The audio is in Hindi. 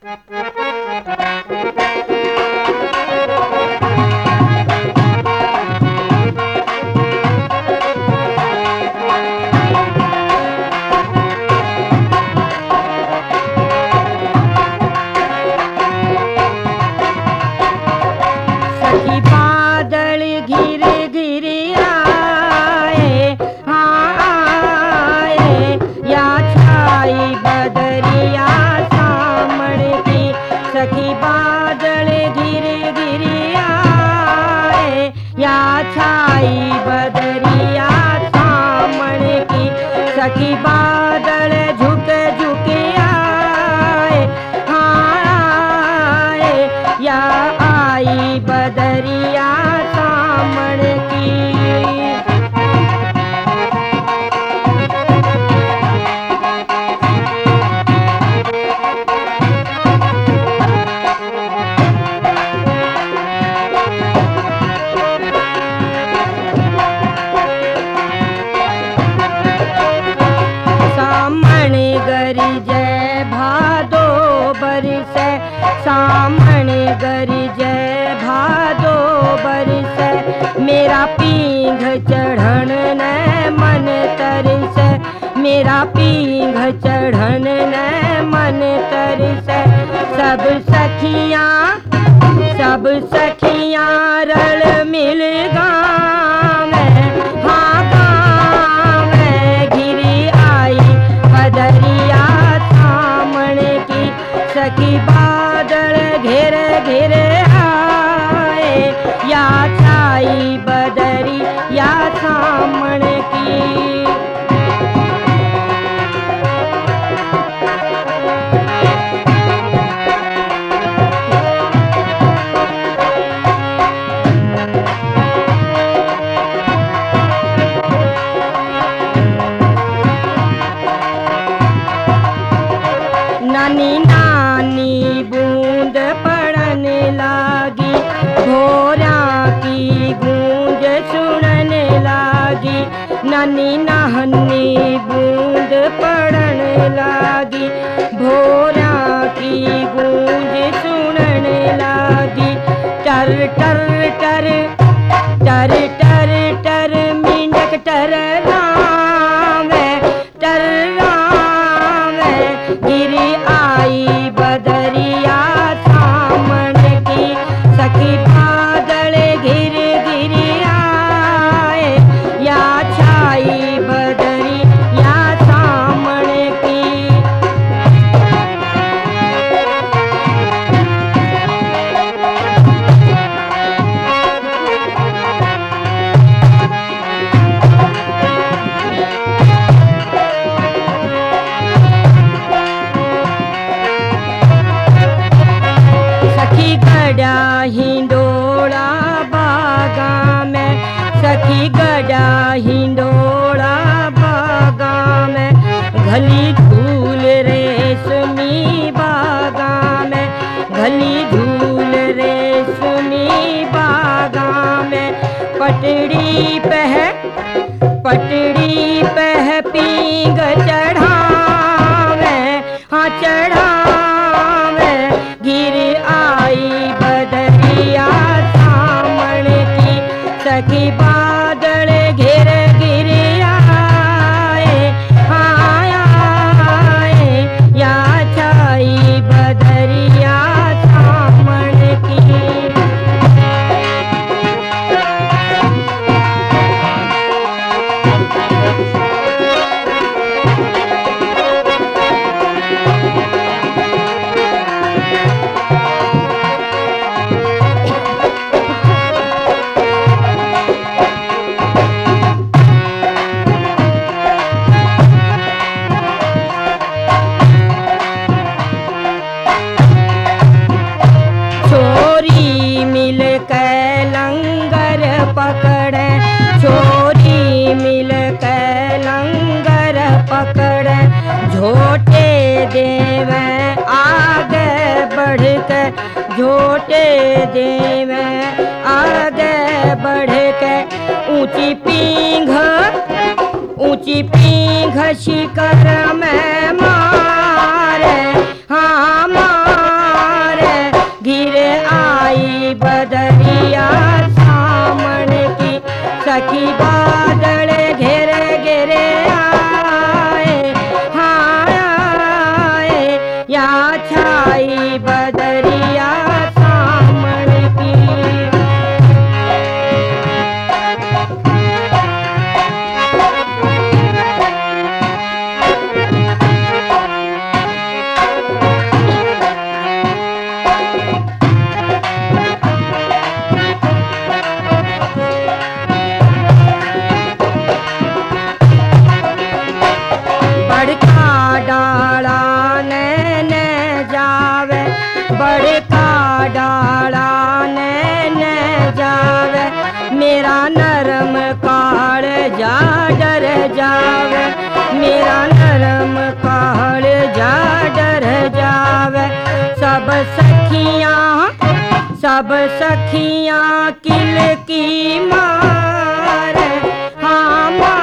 सखी बादल झुक झुक आए, हाँ आए, या आई बदरिया सामण की। गरजे भादो बरसे, सामने गरजे भादो बरसे, मेरा पींघ चढ़न ने मन तरसे, मेरा पींघ चढ़न ने मन तरसे। सब सखियां रल मिल गावे, हाँ गावे, घिरी आई बदरिया सामण की। सखी बादल घेर घेर आए, या छाई बदरी या सामण की। नानी नानी बूंद पड़न लागी, भोरा की गूंज सुनन लागी। नानी नानी बूंद पड़न लागी, भोरा की गूंज सुनन लागी। टर टर टर टर टर टर मिंडक टर रावे, टर रावे, गिरी आई बदरिया सामण की। सखी बादल घिर घिर आए, या छाई बदरी या सामण की। गड़ा हिंडोला बागा में, सखी गड़ा हिंडोला बागा में, घली धूल रेशमी बागा में, घली धूल रेशमी बागा में। पटड़ी पह पींग चढ़ावे, हाँ चढ़ावे, गिर आई बदरिया सामण की। सखी बादल घेर घिर आए, हाँ आए, या छाई बदरिया सामण की। छोरी मिल के लंगर पकड़े, छोरी मिल के लंगर पकड़े, झोटे देवे आगे बढ़ के, झोटे देवे आगे बढ़ के। ऊंची पींघ शिकर में मारे, हाँ मारे, छाई बदरिया सामण की। बड़का डाला नैन जावे, बड़का डाला नैन जावे, मेरा नरम काल जा डर जावे, मेरा नरम काल जा डर जावे। सब सखियाँ किल की मार, हाँ